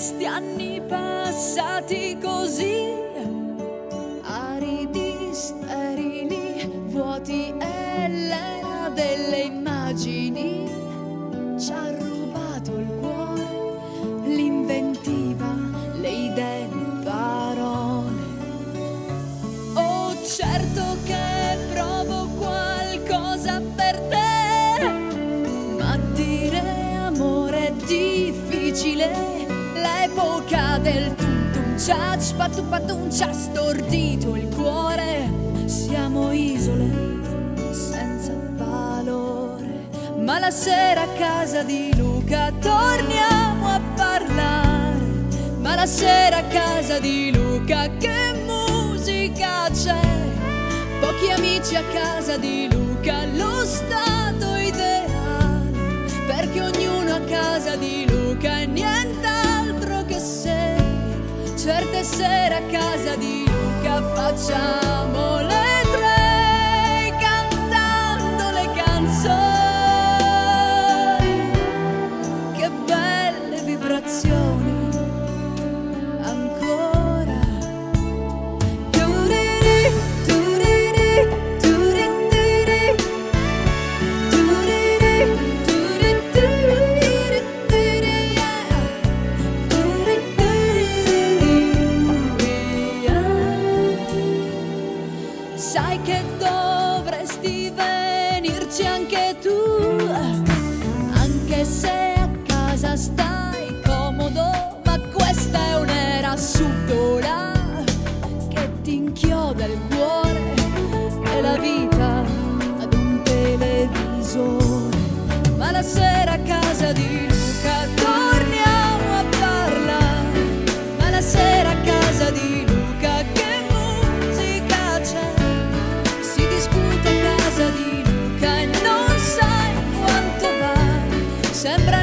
questi anni passati così aridi, sterili, vuoti, e l'era delle immagini ci ha rubato il cuore, l'inventiva, le idee, le parole. Oh, certo che provo qualcosa per te, ma dire amore è difficile. L'epoca del tum ci ha spattupatum, ci ha stordito il cuore. Siamo isole senza valore, ma la sera a casa di Luca torniamo a parlare. Ma la sera a casa di Luca che musica c'è? Pochi amici a casa di Luca, lo stato ideale, perché ognuno a casa di Luca è nient'altro che sei. Certe sere a casa di Luca facciamo le tre cantando le canzoni. Che belle vibrazioni ancora. Turiri, turiri, turitiri, turiri, turitiri, sai che dovresti venirci anche tu, anche se a casa stai comodo, ma questa è un'era subdola che ti inchioda il cuore e la vita ad un televisore. Ma la sera a casa di Luca torniamo a parlare. Ma la sera a casa di Luca che musica c'è? Si discute a casa di Luca e non sai quanto va. Sembra